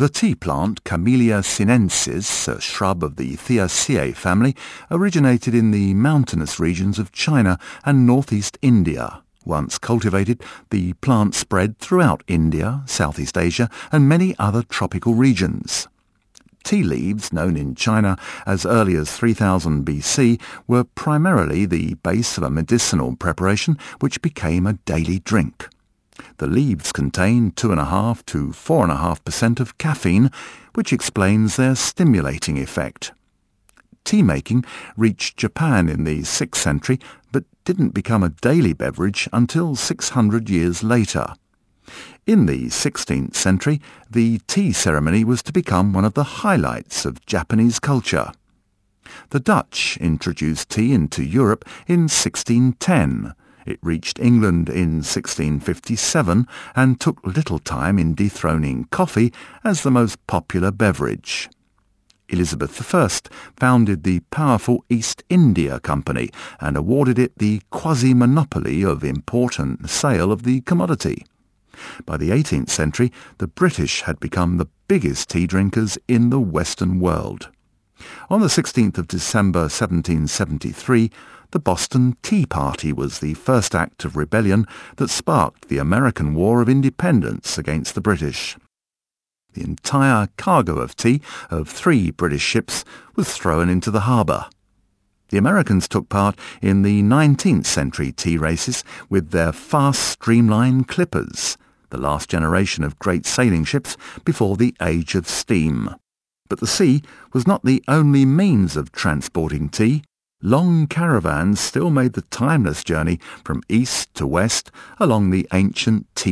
The tea plant Camellia sinensis, a shrub of the Theaceae family, originated in the mountainous regions of China and northeast India. Once cultivated, the plant spread throughout India, Southeast Asia, and many other tropical regions. Tea leaves, known in China as early as 3000 BC, were primarily the base of a medicinal preparation which became a daily drink. The leaves contain 2.5 to 4.5% of caffeine, which explains their stimulating effect. Tea-making reached Japan in the 6th century, but didn't become a daily beverage until 600 years later. In the 16th century, the tea ceremony was to become one of the highlights of Japanese culture. The Dutch introduced tea into Europe in 1610. It reached England in 1657 and took little time in dethroning coffee as the most popular beverage. Elizabeth I founded the powerful East India Company and awarded it the quasi-monopoly of import and sale of the commodity. By the 18th century, the British had become the biggest tea drinkers in the Western world. On the 16th of December 1773, the Boston Tea Party was the first act of rebellion that sparked the American War of Independence against the British. The entire cargo of tea of 3 British ships was thrown into the harbour. The Americans took part in the 19th century tea races with their fast streamline clippers, the last generation of great sailing ships before the age of steam. But the sea was not the only means of transporting tea. Long caravans still made the timeless journey from east to west along the ancient tea